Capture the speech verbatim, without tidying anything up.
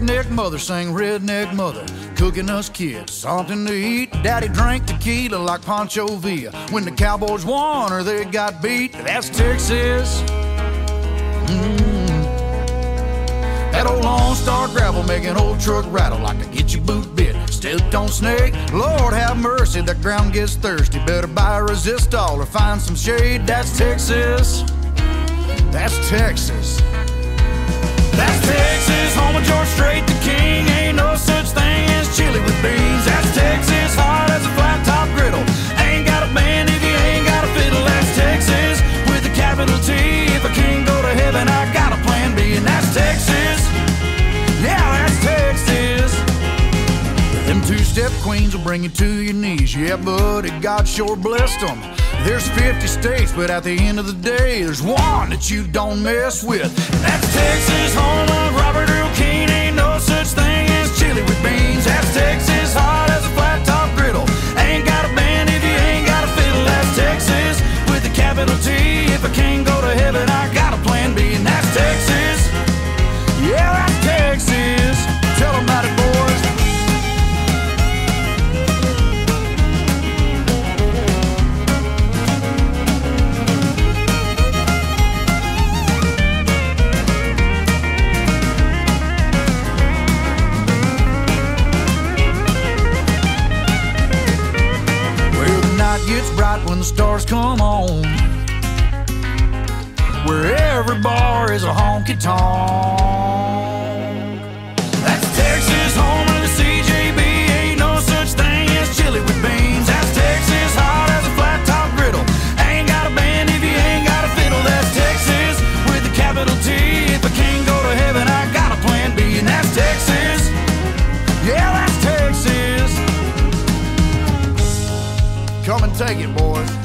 redneck mother sang redneck mother, cooking us kids something to eat. Daddy drank tequila like Pancho Villa when the Cowboys won or they got beat. That's Texas. Mm. That old Lone Star gravel making old truck rattle like to get your boot bit. Stepped on snake, Lord have mercy, the ground gets thirsty. Better buy a resistol or find some shade. That's Texas. That's Texas. That's Texas, home of George Strait the King. Ain't no such thing as chili with beans. That's Texas, hard as a flat top griddle. Ain't got a band if you ain't got a fiddle. That's Texas, with a capital T. If I can't go to heaven, I got a plan B. And that's Texas, yeah, that's Texas. Them two-step queens will bring you to your knees. Yeah, buddy, God sure blessed them. There's fifty states, but at the end of the day, there's one that you don't mess with. That's Texas, home of Robert Earl Keen. Ain't no such thing as chili with beans. That's Texas, hard as a flat top griddle. Ain't got a band if you ain't got a fiddle. That's Texas, with a capital T. If I can't go to heaven, I got a plan B. And that's Texas, yeah, that's Texas. Tell them about it, boys. Gets bright when the stars come on, where every bar is a honky tonk. That's Texas, home of the C J B. Ain't no such thing as chili with beans. That's Texas, hard as a flat top griddle. Ain't got a band if you ain't got a fiddle. That's Texas, with a capital T. If I can't go to heaven, I got a plan B. And that's Texas, yeah, that's Texas. Come and take it, boys.